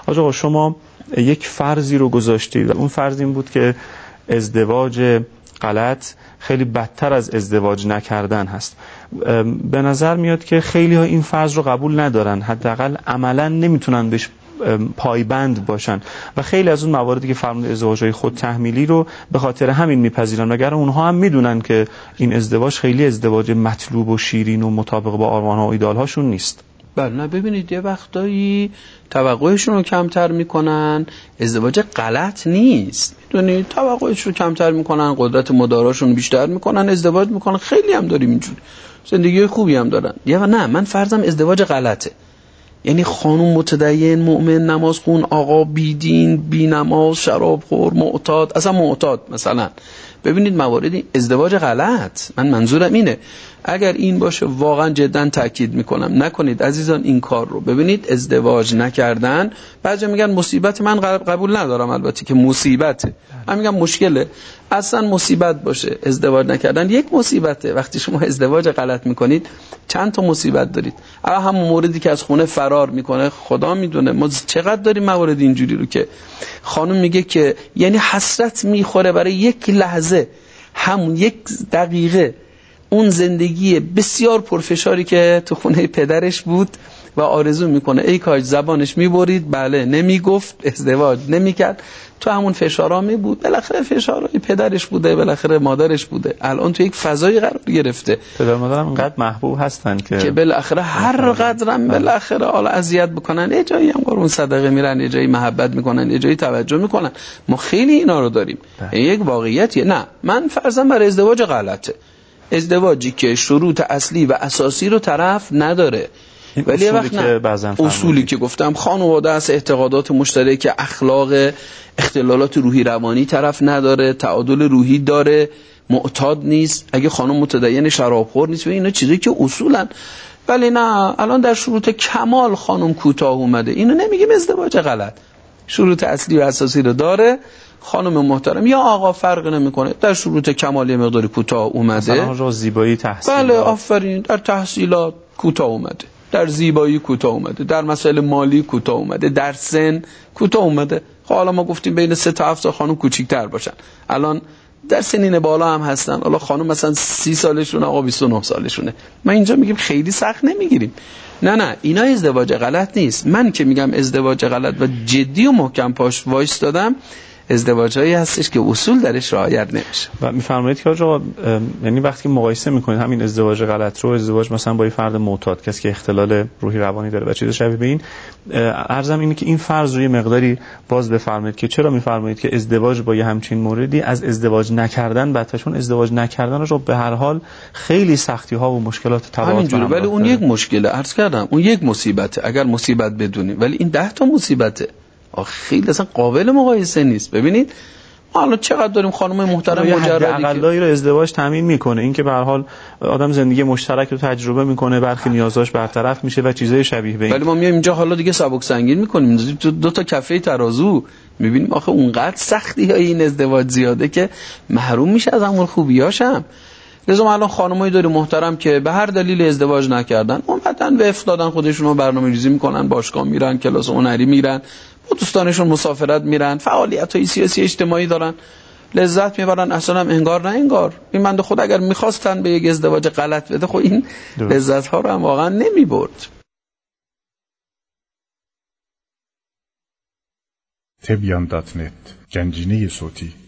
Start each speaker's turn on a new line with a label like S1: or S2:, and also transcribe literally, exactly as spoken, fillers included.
S1: حاج آقا شما یک فرضی رو گذاشتید، اون فرض این بود که ازدواج غلط خیلی بدتر از ازدواج نکردن هست. به نظر میاد که خیلی ها این فرض رو قبول ندارن، حداقل عملا نمیتونن بهش پایبند باشن و خیلی از اون مواردی که فرمود ازدواج‌های خود تحمیلی رو به خاطر همین میپذیرن، مگر اونها هم میدونن که این ازدواج خیلی ازدواج مطلوب و شیرین و مطابق با آرمان‌ها و ایدال‌هاشون نیست.
S2: بله نه ببینید یه وقتایی توقعشون رو کمتر میکنن، ازدواج غلط نیست، میدونید توقعشون رو کمتر میکنن، قدرت مداراشون بیشتر میکنن، ازدواج میکنن. خیلی هم داریم اینجوری، زندگی خوبی هم دارن. یا نه من فرضم ازدواج غلطه، یعنی خانم متدین مؤمن نمازخون، آقا بیدین بی نماز شرابخور معتاد، اصلا معتاد مثلا. ببینید مواردی ازدواج غلط، من منظورم اینه اگر این باشه واقعا جدا تاکید میکنم نکنید عزیزان این کار رو. ببینید ازدواج نکردن، بعضی میگن مصیبت، من قبول ندارم البته که مصیبته، من میگم مشکله، اصلا مصیبت باشه ازدواج نکردن یک مصیبته. وقتی شما ازدواج غلط میکنید چند تا مصیبت دارید. الان همون موردی که از خونه فرار میکنه خدا میدونه ما چقدر داریم موارد اینجوری رو که خانم میگه که یعنی حسرت میخوره برای یک لحظه، همون یک دقیقه اون زندگی بسیار پرفشاری که تو خونه پدرش بود و آرزو میکنه ای کاش زبانش میبرید، بله نمیگفت، ازدواج نمیکرد، تو همون فشارا می بود، بالاخره فشارای پدرش بوده، بالاخره مادرش بوده، الان تو یک فضایی قرار گرفته.
S1: پدر مادرم اینقدر محبوب هستن که
S2: که بالاخره هر قدرم بالاخره حالا اذیت بکنن، یه جایی هم قربون صدقه میرن، یه جایی محبت میکنن، یه جایی توجه میکنن. ما خیلی اینا رو داریم. این یک واقعیتیه. نه من فرضم بر ازدواج غلطه، ازدواجی که شروط اصلی و اساسی رو طرف نداره، ولی وقت نه اصولی که گفتم خانواده است، اعتقادات مشترک، اخلاق، اختلالات روحی روانی طرف نداره، تعادل روحی داره، معتاد نیست، اگه خانم متدین شرابخور نیست و اینا چیزایی که اصولا. ولی نه الان در شروط کمال خانم کوتاه اومده، اینو نمیگیم ازدواج غلط، شروط اصلی و اساسی رو داره. خانم محترم یا آقا فرق نمیکنه، در شروط کمالی مقداری کوتاه اومده،
S1: مثلا رو زیبایی تحصیلات،
S2: بله آفرین، در تحصیلات کوتاه اومده، در زیبایی کوتاه اومده، در مسائل مالی کوتاه اومده، در سن کوتاه اومده. خب حالا ما گفتیم بین سه تا هفت سال خانم کوچیک‌تر باشن، الان در سنین بالا هم هستن، حالا خانم مثلا سی سالشونه آقا بیست و نه سالشونه. ما اینجا میگیم خیلی سخت نمیگیریم، نه نه اینا ازدواج غلط نیست. من که میگم ازدواج غلط و جدی و محکم پاش وایستادم، ازدواجایی هستش که اصول درش رعایت نمیشه.
S1: و میفرمایید که آقا یعنی وقتی که مقایسه میکنید همین ازدواج غلط رو ازدواج مثلا با یه فرد معتاد، کسی که اختلال روحی روانی داره و چیز شبیه به این، عرضم اینه که این فرض رو یه مقداری باز بفرمایید که چرا میفرمایید که ازدواج با یه همچین موردی از ازدواج نکردن بدتر، چون ازدواج نکردن رو به هر حال خیلی سختی ها و مشکلات تبعات
S2: داره، ولی اون یک مشکله، عرض کردم اون یک مصیبته اگر مصیبت بدونیم، ولی این ده تا مصیبته، خیلی اصلا قابل مقایسه نیست. ببینید ما الان چقدر داریم خانم محترم مجردی که
S1: اقلایی رو ازدواج تامین میکنه، این که به هر حال آدم زندگی مشترک رو تجربه میکنه، برخی نیازاش برطرف میشه و چیزای شبیه به این.
S2: ولی ما میایم اینجا حالا دیگه سبک سنگین میکنیم، دو تا کفه ترازو میبینیم آخه اونقدر سختی های این ازدواج زیاده که محروم میشه از همون خوبیاش هم. لذا ما الان خانمایی داریم محترم که به هر دلیل ازدواج نکردن، اومدن به افتادن خودشون رو برنامه‌ریزی میکنن، باشگاه میرن، کلاس هنری میرن، با دوستانشون مسافرت میرن، فعالیت‌های سیاسی اجتماعی دارن، لذت میبرن، اصلا هم انگار نه انگار. این بنده خود اگر میخواستن به یک ازدواج غلط بده، خب این لذت‌ها رو هم واقعا نمیبرد.
S3: تبیان دات نت گنجینه صوتی